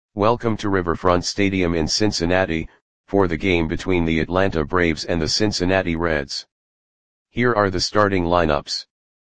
Welcome to Riverfront Stadium in Cincinnati, for the game between the Atlanta Braves and the Cincinnati Reds. Here are the starting lineups.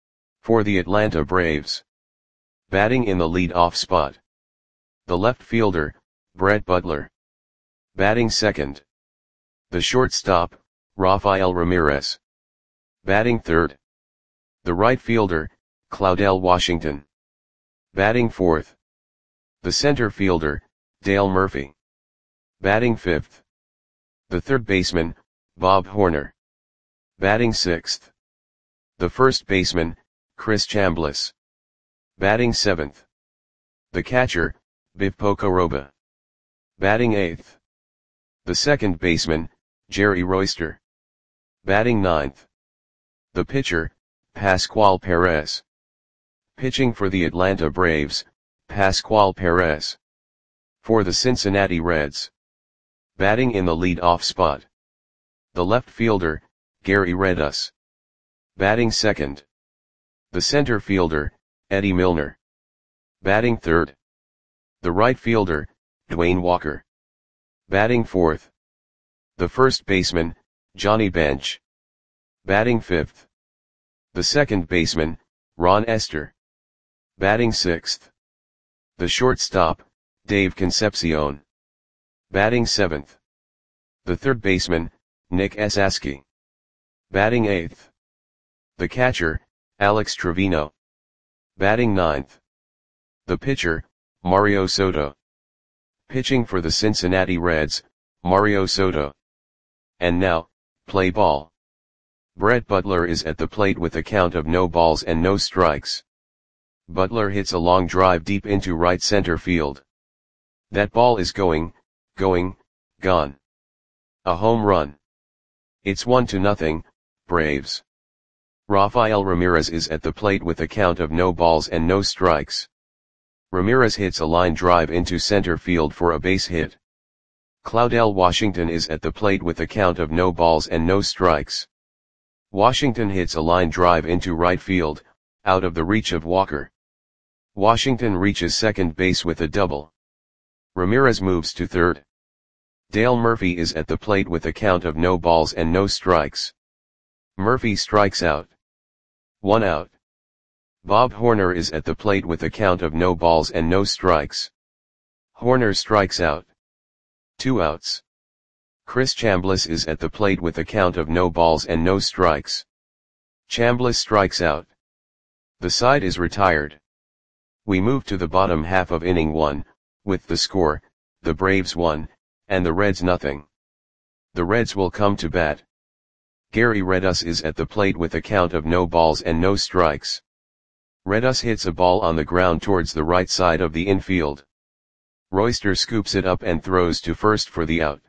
For the Atlanta Braves. Batting in the lead-off spot. The left fielder, Brett Butler. Batting second. The shortstop, Rafael Ramirez. Batting third. The right fielder, Claudell Washington. Batting fourth. The center fielder, Dale Murphy. Batting fifth. The third baseman, Bob Horner. Batting sixth. The first baseman, Chris Chambliss. Batting seventh. The catcher, Biff Pocoroba. Batting eighth. The second baseman, Jerry Royster. Batting ninth. The pitcher, Pascual Perez. Pitching for the Atlanta Braves, Pascual Perez. For the Cincinnati Reds. Batting in the lead-off spot. The left fielder, Gary Redus. Batting second. The center fielder, Eddie Milner. Batting third. The right fielder, Dwayne Walker. Batting fourth. The first baseman, Johnny Bench. Batting fifth. The second baseman, Ron Esther. Batting sixth. The shortstop, Dave Concepcion. Batting seventh. The third baseman, Nick Esasky. Batting eighth. The catcher, Alex Trevino. Batting ninth. The pitcher, Mario Soto. Pitching for the Cincinnati Reds, Mario Soto. And now, play ball. Brett Butler is at the plate with a count of no balls and no strikes. Butler hits a long drive deep into right center field. That ball is gone. A home run. It's 1-0, Braves. Rafael Ramirez is at the plate with a count of no balls and no strikes. Ramirez hits a line drive into center field for a base hit. Claudell Washington is at the plate with a count of no balls and no strikes. Washington hits a line drive into right field, out of the reach of Walker. Washington reaches second base with a double. Ramirez moves to third. Dale Murphy is at the plate with a count of no balls and no strikes. Murphy strikes out. 1 out. Bob Horner is at the plate with a count of no balls and no strikes. Horner strikes out. 2 outs. Chris Chambliss is at the plate with a count of no balls and no strikes. Chambliss strikes out. The side is retired. We move to the bottom half of inning 1, with the score, the Braves 1, and the Reds 0. The Reds will come to bat. Gary Redus is at the plate with a count of no balls and no strikes. Redus hits a ball on the ground towards the right side of the infield. Royster scoops it up and throws to first for the out.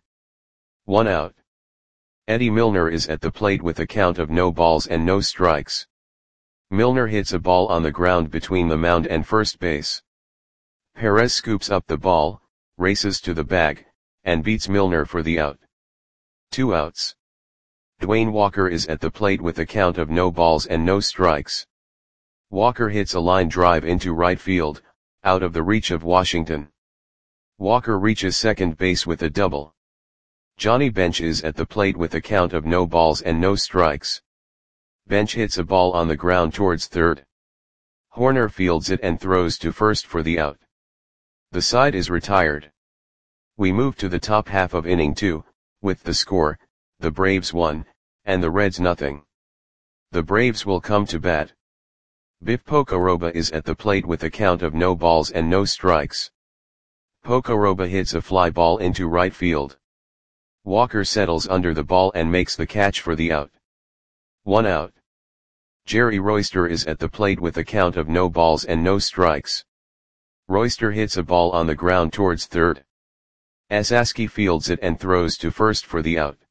1 out. Eddie Milner is at the plate with a count of no balls and no strikes. Milner hits a ball on the ground between the mound and first base. Perez scoops up the ball, races to the bag, and beats Milner for the out. 2 outs. Dwayne Walker is at the plate with a count of no balls and no strikes. Walker hits a line drive into right field, out of the reach of Washington. Walker reaches second base with a double. Johnny Bench is at the plate with a count of no balls and no strikes. Bench hits a ball on the ground towards third. Horner fields it and throws to first for the out. The side is retired. We move to the top half of inning 2, with the score, the Braves 1, and the Reds 0. The Braves will come to bat. Biff Pocoroba is at the plate with a count of no balls and no strikes. Pocoroba hits a fly ball into right field. Walker settles under the ball and makes the catch for the out. 1 out. Jerry Royster is at the plate with a count of no balls and no strikes. Royster hits a ball on the ground towards third. Esasky fields it and throws to first for the out.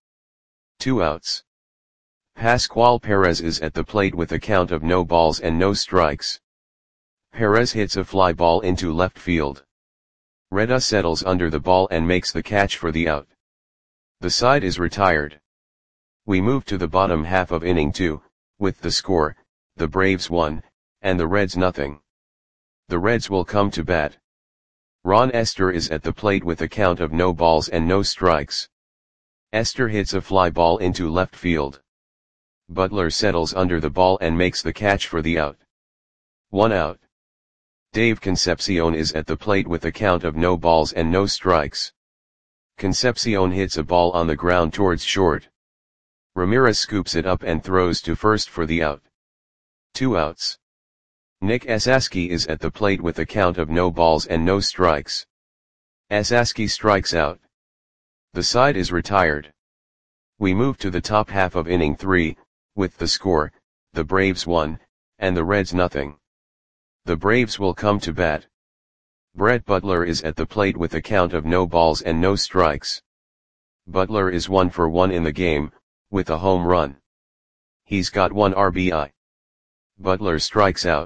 2 outs. Pascual Perez is at the plate with a count of no balls and no strikes. Perez hits a fly ball into left field. Redus settles under the ball and makes the catch for the out. The side is retired. We move to the bottom half of inning 2, with the score, the Braves 1, and the Reds 0. The Reds will come to bat. Ron Esther is at the plate with a count of no balls and no strikes. Esther hits a fly ball into left field. Butler settles under the ball and makes the catch for the out. 1 out. Dave Concepcion is at the plate with a count of no balls and no strikes. Concepcion hits a ball on the ground towards short. Ramirez scoops it up and throws to first for the out. 2 outs. Nick Esaski is at the plate with a count of no balls and no strikes. Esaski strikes out. The side is retired. We move to the top half of inning 3, with the score, the Braves 1, and the Reds nothing. The Braves will come to bat. Brett Butler is at the plate with a count of no balls and no strikes. Butler is 1 for 1 in the game, with a home run. He's got 1 RBI. Butler strikes out.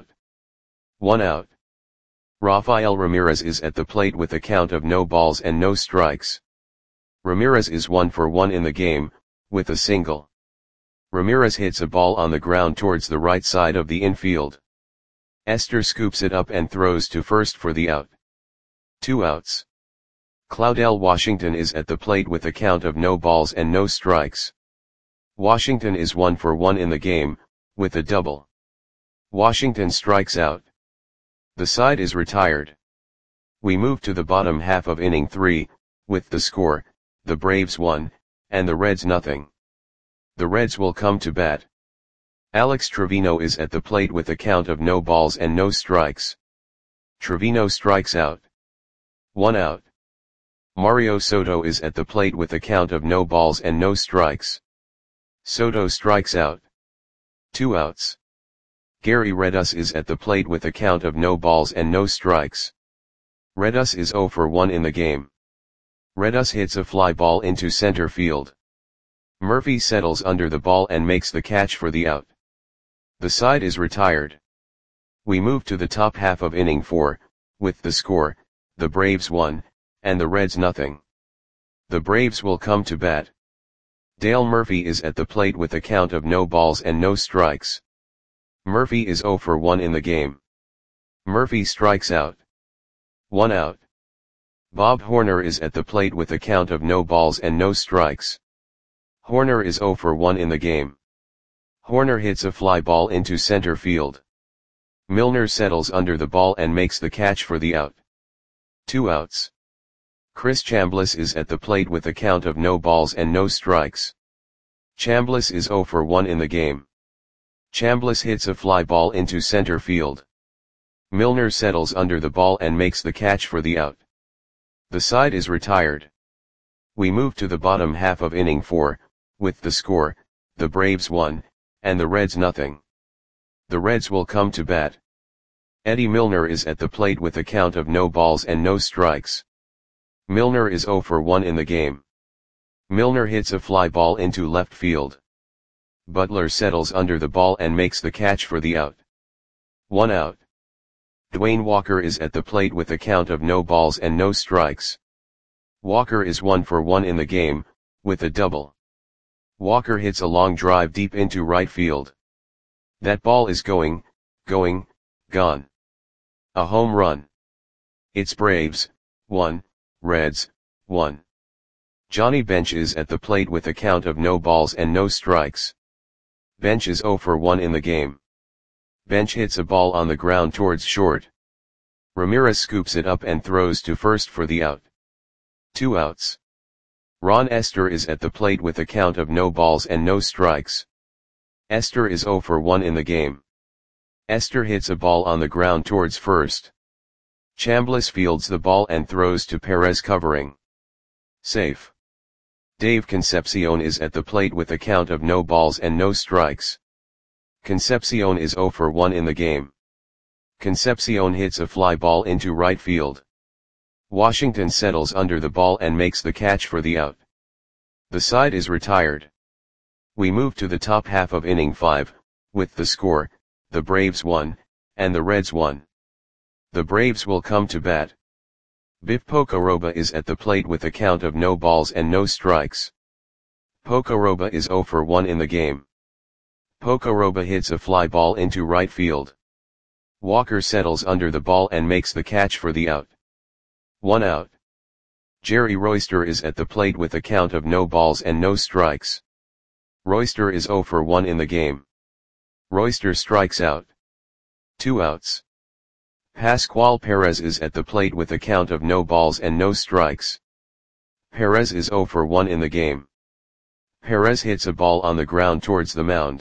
1 out. Rafael Ramirez is at the plate with a count of no balls and no strikes. Ramirez is 1 for 1 in the game, with a single. Ramirez hits a ball on the ground towards the right side of the infield. Esther scoops it up and throws to first for the out. 2 outs. Claudel Washington is at the plate with a count of no balls and no strikes. Washington is 1 for 1 in the game, with a double. Washington strikes out. The side is retired. We move to the bottom half of inning 3, with the score, the Braves 1, and the Reds nothing. The Reds will come to bat. Alex Trevino is at the plate with a count of no balls and no strikes. Trevino strikes out. 1 out. Mario Soto is at the plate with a count of no balls and no strikes. Soto strikes out. 2 outs. Gary Redus is at the plate with a count of no balls and no strikes. Redus is 0 for 1 in the game. Redus hits a fly ball into center field. Murphy settles under the ball and makes the catch for the out. The side is retired. We move to the top half of inning 4, with the score, the Braves 1, and the Reds nothing. The Braves will come to bat. Dale Murphy is at the plate with a count of no balls and no strikes. Murphy is 0 for 1 in the game. Murphy strikes out. 1 out. Bob Horner is at the plate with a count of no balls and no strikes. Horner is 0 for 1 in the game. Horner hits a fly ball into center field. Milner settles under the ball and makes the catch for the out. 2 outs. Chris Chambliss is at the plate with a count of no balls and no strikes. Chambliss is 0 for 1 in the game. Chambliss hits a fly ball into center field. Milner settles under the ball and makes the catch for the out. The side is retired. We move to the bottom half of inning 4, with the score, the Braves 1, and the Reds nothing. The Reds will come to bat. Eddie Milner is at the plate with a count of no balls and no strikes. Milner is 0 for 1 in the game. Milner hits a fly ball into left field. Butler settles under the ball and makes the catch for the out. 1 out. Dwayne Walker is at the plate with a count of no balls and no strikes. Walker is 1 for 1 in the game, with a double. Walker hits a long drive deep into right field. That ball is gone. A home run. It's Braves, 1, Reds, 1. Johnny Bench is at the plate with a count of no balls and no strikes. Bench is 0 for 1 in the game. Bench hits a ball on the ground towards short. Ramirez scoops it up and throws to first for the out. 2 outs. Ron Esther is at the plate with a count of no balls and no strikes. Esther is 0 for 1 in the game. Esther hits a ball on the ground towards first. Chambliss fields the ball and throws to Perez covering. Safe. Dave Concepcion is at the plate with a count of no balls and no strikes. Concepcion is 0 for 1 in the game. Concepcion hits a fly ball into right field. Washington settles under the ball and makes the catch for the out. The side is retired. We move to the top half of inning 5, with the score, the Braves 1, and the Reds 1. The Braves will come to bat. Biff Pocoroba is at the plate with a count of no balls and no strikes. Pocoroba is 0 for 1 in the game. Pocoroba hits a fly ball into right field. Walker settles under the ball and makes the catch for the out. 1 out. Jerry Royster is at the plate with a count of no balls and no strikes. Royster is 0 for 1 in the game. Royster strikes out. 2 outs. Pascual Perez is at the plate with a count of no balls and no strikes. Perez is 0 for 1 in the game. Perez hits a ball on the ground towards the mound.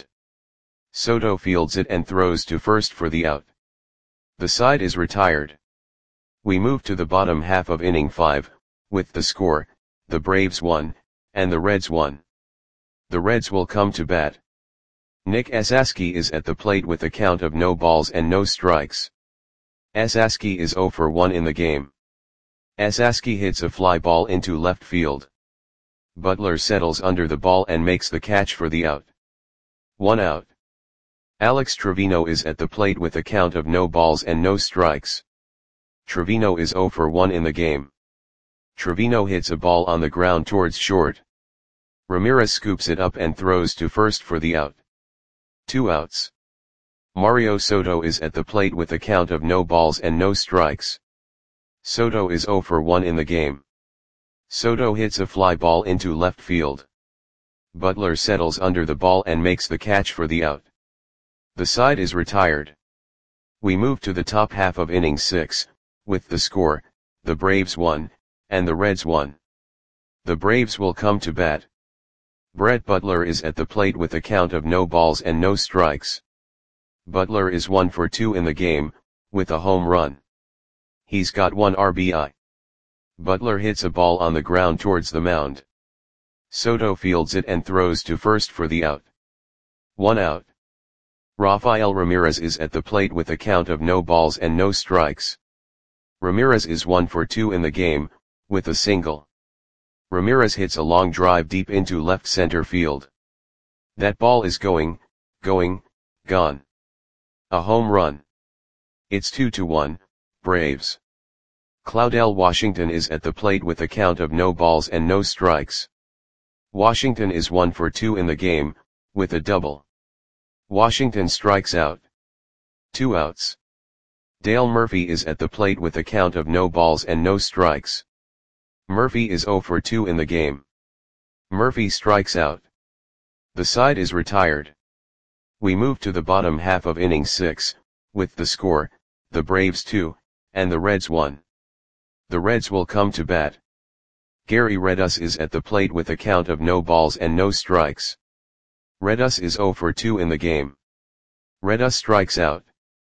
Soto fields it and throws to first for the out. The side is retired. We move to the bottom half of inning 5, with the score, the Braves 1, and the Reds 1. The Reds will come to bat. Nick Esasky is at the plate with a count of no balls and no strikes. Esasky is 0 for 1 in the game. Esasky hits a fly ball into left field. Butler settles under the ball and makes the catch for the out. 1 out. Alex Trevino is at the plate with a count of no balls and no strikes. Trevino is 0 for 1 in the game. Trevino hits a ball on the ground towards short. Ramirez scoops it up and throws to first for the out. 2 outs. Mario Soto is at the plate with a count of no balls and no strikes. Soto is 0 for 1 in the game. Soto hits a fly ball into left field. Butler settles under the ball and makes the catch for the out. The side is retired. We move to the top half of inning 6, with the score, the Braves 1, and the Reds 1. The Braves will come to bat. Brett Butler is at the plate with a count of no balls and no strikes. Butler is 1 for 2 in the game, with a home run. He's got 1 RBI. Butler hits a ball on the ground towards the mound. Soto fields it and throws to first for the out. 1 out. Rafael Ramirez is at the plate with a count of no balls and no strikes. Ramirez is 1 for 2 in the game, with a single. Ramirez hits a long drive deep into left center field. That ball is gone. A home run. It's 2-1, Braves. Claudel Washington is at the plate with a count of no balls and no strikes. Washington is 1 for 2 in the game, with a double. Washington strikes out. 2 outs. Dale Murphy is at the plate with a count of no balls and no strikes. Murphy is 0 for 2 in the game. Murphy strikes out. The side is retired. We move to the bottom half of inning 6, with the score, the Braves 2, and the Reds 1. The Reds will come to bat. Gary Redus is at the plate with a count of no balls and no strikes. Redus is 0 for 2 in the game. Redus strikes out.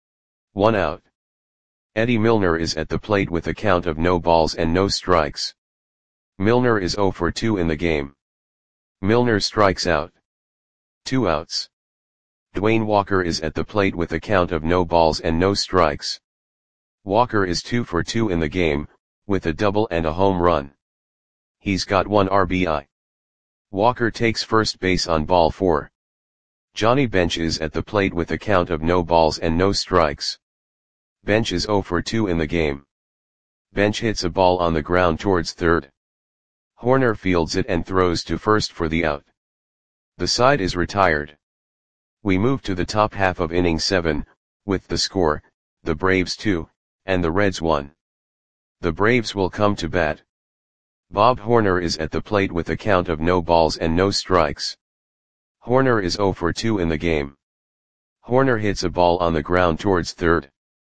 1 out. Eddie Milner is at the plate with a count of no balls and no strikes. Milner is 0 for 2 in the game. Milner strikes out. 2 outs. Dwayne Walker is at the plate with a count of no balls and no strikes. Walker is 2 for 2 in the game, with a double and a home run. He's got 1 RBI. Walker takes first base on ball 4. Johnny Bench is at the plate with a count of no balls and no strikes. Bench is 0 for 2 in the game. Bench hits a ball on the ground towards third. Horner fields it and throws to first for the out. The side is retired. We move to the top half of inning 7, with the score, the Braves 2, and the Reds 1. The Braves will come to bat. Bob Horner is at the plate with a count of no balls and no strikes. Horner is 0 for 2 in the game. Horner hits a ball on the ground towards third.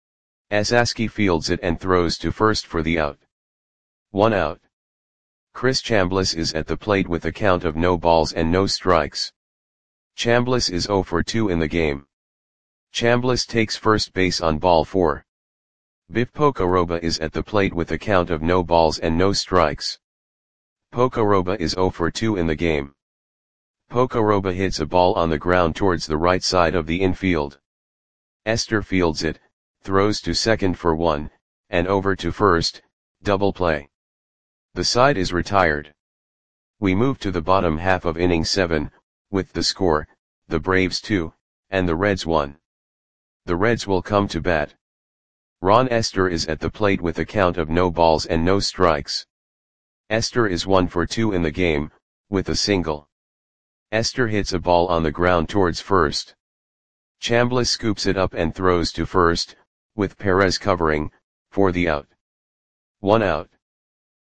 Esasky fields it and throws to first for the out. 1 out. Chris Chambliss is at the plate with a count of no balls and no strikes. Chambliss is 0 for 2 in the game. Chambliss takes first base on ball 4. Biff Pocoroba is at the plate with a count of no balls and no strikes. Pocoroba is 0 for 2 in the game. Pocoroba hits a ball on the ground towards the right side of the infield. Esther fields it, throws to second for 1, and over to first, double play. The side is retired. We move to the bottom half of inning 7, with the score, the Braves 2, and the Reds 1. The Reds will come to bat. Ron Esther is at the plate with a count of no balls and no strikes. Esther is 1 for 2 in the game, with a single. Esther hits a ball on the ground towards first. Chambliss scoops it up and throws to first, with Perez covering, for the out. 1 out.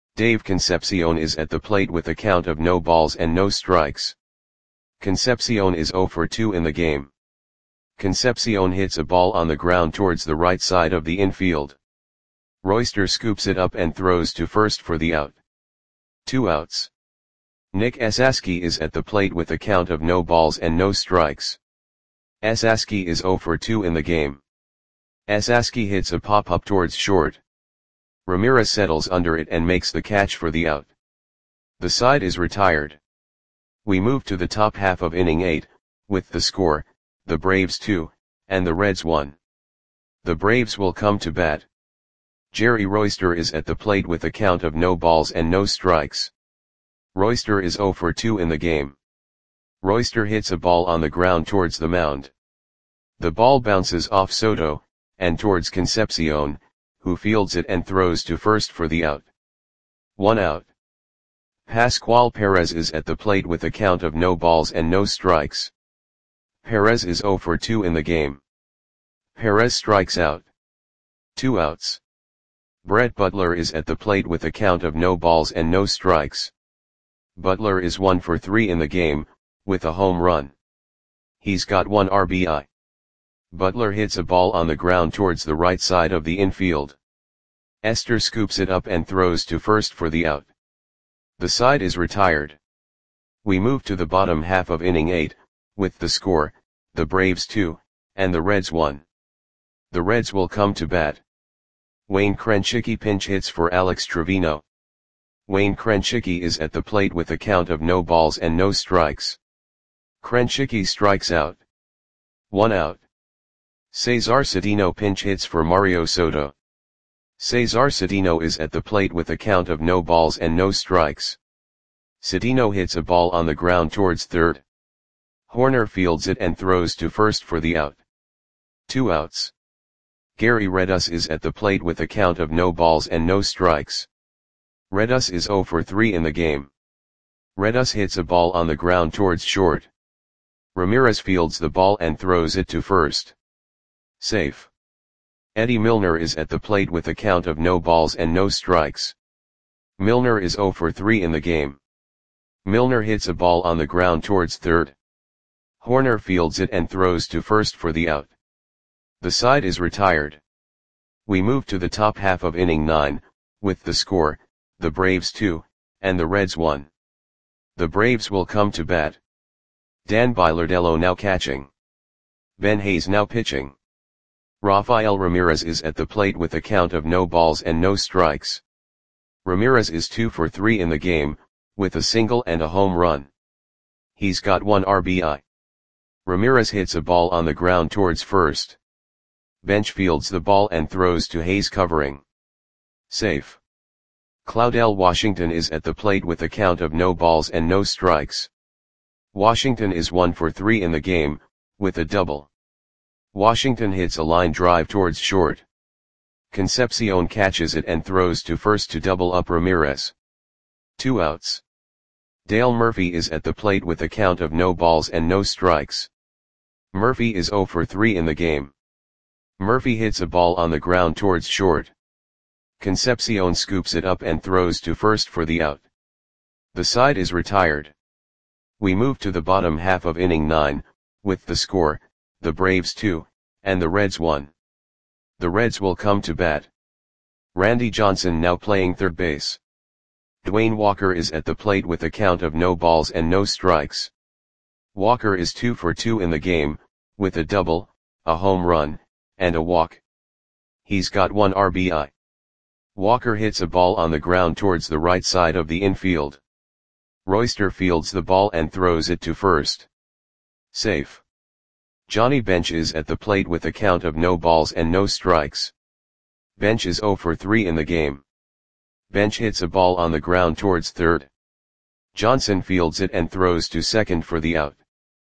Dave Concepcion is at the plate with a count of no balls and no strikes. Concepcion is 0 for 2 in the game. Concepcion hits a ball on the ground towards the right side of the infield. Royster scoops it up and throws to first for the out. 2 outs. Nick Esaski is at the plate with a count of no balls and no strikes. Esaski is 0 for 2 in the game. Esaski hits a pop-up towards short. Ramirez settles under it and makes the catch for the out. The side is retired. We move to the top half of inning 8, with the score, the Braves 2, and the Reds 1. The Braves will come to bat. Jerry Royster is at the plate with a count of no balls and no strikes. Royster is 0 for 2 in the game. Royster hits a ball on the ground towards the mound. The ball bounces off Soto, and towards Concepcion, who fields it and throws to first for the out. 1 out. Pascual Perez is at the plate with a count of no balls and no strikes. Perez is 0 for 2 in the game. Perez strikes out. 2 outs. Brett Butler is at the plate with a count of no balls and no strikes. Butler is 1 for 3 in the game, with a home run. He's got 1 RBI. Butler hits a ball on the ground towards the right side of the infield. Esther scoops it up and throws to first for the out. The side is retired. We move to the bottom half of inning 8, with the score, the Braves 2, and the Reds 1. The Reds will come to bat. Wayne Krenchicki pinch hits for Alex Trevino. Wayne Krenchicki is at the plate with a count of no balls and no strikes. Krenchicki strikes out. 1 out. Cesar Cedeno pinch hits for Mario Soto. Cesar Cedeno is at the plate with a count of no balls and no strikes. Cedeno hits a ball on the ground towards third. Horner fields it and throws to first for the out. 2 outs. Gary Redus is at the plate with a count of no balls and no strikes. Redus is 0 for 3 in the game. Redus hits a ball on the ground towards short. Ramirez fields the ball and throws it to first. Safe. Eddie Milner is at the plate with a count of no balls and no strikes. Milner is 0 for 3 in the game. Milner hits a ball on the ground towards third. Horner fields it and throws to first for the out. The side is retired. We move to the top half of inning 9, with the score, the Braves 2, and the Reds 1. The Braves will come to bat. Dan Bilardello now catching. Ben Hayes now pitching. Rafael Ramirez is at the plate with a count of no balls and no strikes. Ramirez is 2 for 3 in the game, with a single and a home run. He's got 1 RBI. Ramirez hits a ball on the ground towards first. Bench fields the ball and throws to Hayes covering. Safe. Claudel Washington is at the plate with a count of no balls and no strikes. Washington is 1 for 3 in the game, with a double. Washington hits a line drive towards short. Concepcion catches it and throws to first to double up Ramirez. 2 outs. Dale Murphy is at the plate with a count of no balls and no strikes. Murphy is 0 for 3 in the game. Murphy hits a ball on the ground towards short. Concepcion scoops it up and throws to first for the out. The side is retired. We move to the bottom half of inning 9, with the score, the Braves 2, and the Reds 1. The Reds will come to bat. Randy Johnson now playing third base. Dwayne Walker is at the plate with a count of no balls and no strikes. Walker is 2 for 2 in the game, with a double, a home run, and a walk. He's got 1 RBI. Walker hits a ball on the ground towards the right side of the infield. Royster fields the ball and throws it to first. Safe. Johnny Bench is at the plate with a count of no balls and no strikes. Bench is 0 for 3 in the game. Bench hits a ball on the ground towards third. Johnson fields it and throws to second for the out.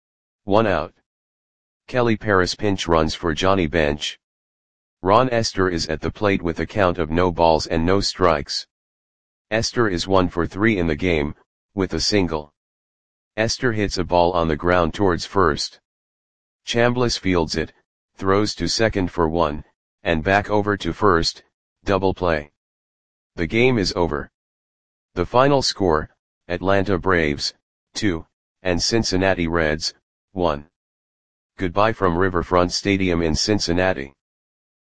1 out. Kelly Paris pinch runs for Johnny Bench. Ron Esther is at the plate with a count of no balls and no strikes. Esther is 1 for 3 in the game, with a single. Esther hits a ball on the ground towards first. Chambliss fields it, throws to second for 1, and back over to first, double play. The game is over. The final score, Atlanta Braves, 2, and Cincinnati Reds, 1. Goodbye from Riverfront Stadium in Cincinnati.